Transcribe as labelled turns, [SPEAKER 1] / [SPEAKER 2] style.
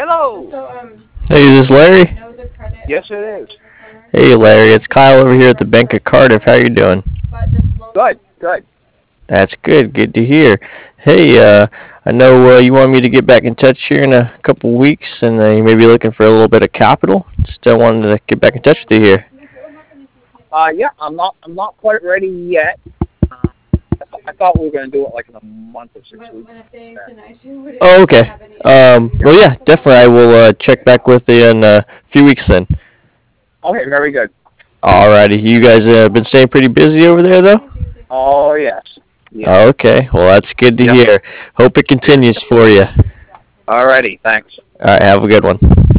[SPEAKER 1] Hello.
[SPEAKER 2] Hey, is this Larry?
[SPEAKER 1] Yes, it is.
[SPEAKER 2] Hey, Larry, it's Kyle over here at the Bank of Cardiff. How you doing?
[SPEAKER 1] Good, good.
[SPEAKER 2] That's good. Good to hear. Hey, I know you want me to get back in touch here in a couple weeks, and you may be looking for a little bit of capital. Still wanted to get back in touch with you here.
[SPEAKER 1] Yeah, I'm not quite ready yet. Uh, I thought we were going to do it like in a month or 6 weeks.
[SPEAKER 2] Oh, okay.
[SPEAKER 1] Yeah.
[SPEAKER 2] Well, yeah, definitely. I will check back with you in a few weeks then.
[SPEAKER 1] Okay, very good.
[SPEAKER 2] Alrighty. You guys been staying pretty busy over there, though?
[SPEAKER 1] Oh, yes. Yes.
[SPEAKER 2] Okay. Well, that's good to
[SPEAKER 1] Yep.
[SPEAKER 2] hear. Hope it continues for you.
[SPEAKER 1] Alrighty, thanks.
[SPEAKER 2] All right. Have a good one.